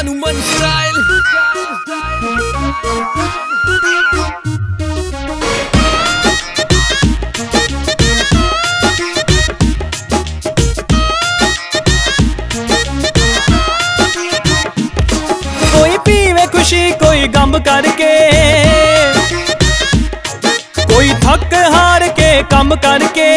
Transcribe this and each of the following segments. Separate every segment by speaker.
Speaker 1: Hanuman style.
Speaker 2: कोई पीवे खुशी कोई गम करके, कोई थक हार के कम करके।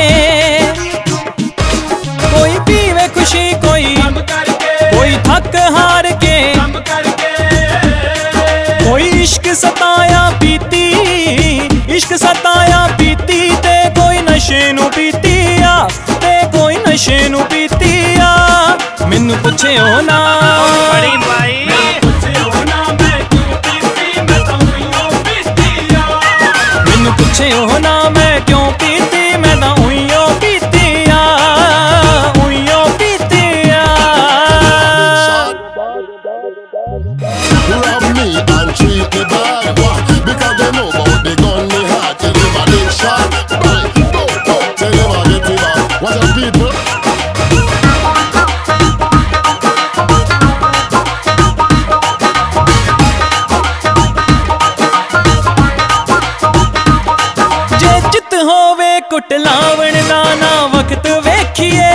Speaker 2: कोई पीवे खुशी कोई गम करके, कोई थक हार के कम करके। कोई इश्क सताया पीती, इश्क सताया पीती ते कोई नशे नू पीती आ, ते कोई नशे नू पीती आ। मैनू पुछे हो ना
Speaker 3: बड़ी भाई
Speaker 2: पुछे हो ना मैं क्यों पीती, मैं ना उइयों पीती आ, उइयों पीती आ।
Speaker 4: Rob me and treat me bad, because they know about the gun me heart. Tell them a dick shot, tell them a get it back. What's up, people?
Speaker 2: होवे कुट लावण दा ना वक्त वेखिए,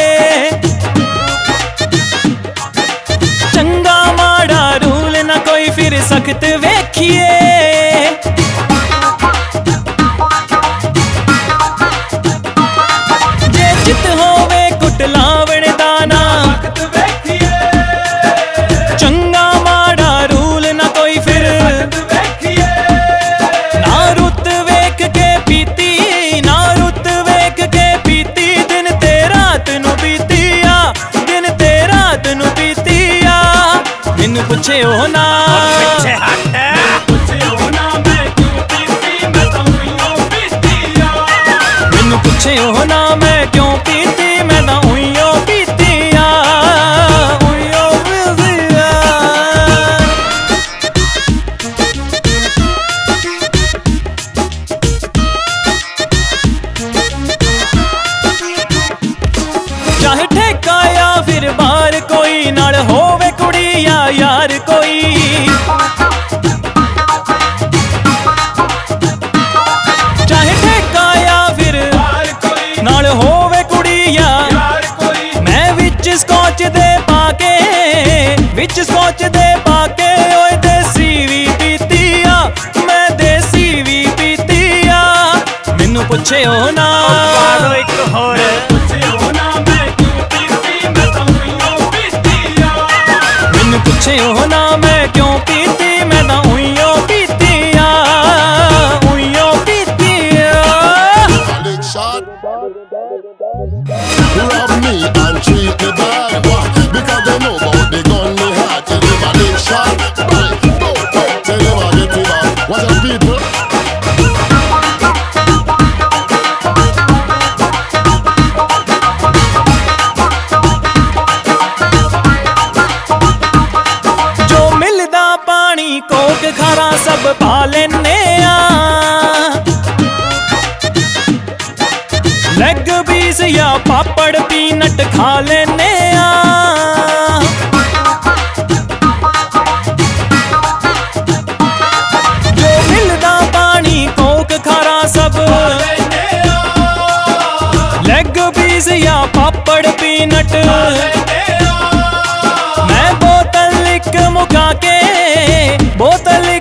Speaker 2: चंगा माड़ा रूल ना कोई फिर सख्त वेखिए। जे जित होवे कुट लावण दा ना वक्त वेखिए, चंगा माड़ा रूल ना कोई फिर वेखिए। ना रुत वेख के पीती, ना रुत वेख के पीती, दिन ते रात नू पीती आ, दिन ते रात नू पीती आ। मैनू पुछे हो ना
Speaker 3: पीछे हट,
Speaker 2: पुछे हो ना मैं क्यों पीती, मैं तो उइयों पीती आ। मैनू पुछे हो ना मैं क्यों पीती, मैं तो उइयों पीती आ, उइयों पीती आ। चाहे ठेका या फिर बार कोई नाल होवे कुड़ी या यार कोई। चाहे ठेका या फिर बार कोई नाल होवे कुड़ी या यार कोई। मैं विच स्कॉच दे पाके, विच स्कॉच दे पाके ओए देसी भी पीती आ, मैं देसी भी पीती आ। मैनू पुछे हो ना
Speaker 3: पालो एक होर
Speaker 2: पुछे हो ना मैं क्यों पीती, मैं ना उइयों पीती आ, उइयों पीती आ।
Speaker 4: Dick shot. Rob me and treat me bad, because they know about the gun me heart. Tell them a dick shot, tell them a get it back. What's up, people?
Speaker 2: Coke खारा सब पा लेने आ, leg piece या पापड़ peanut खा लेने आ। जो मिलदा पानी कोक खारा सब लेग पीस या पापड़ पीनट। मैं बोतल एक मुका के, बोतल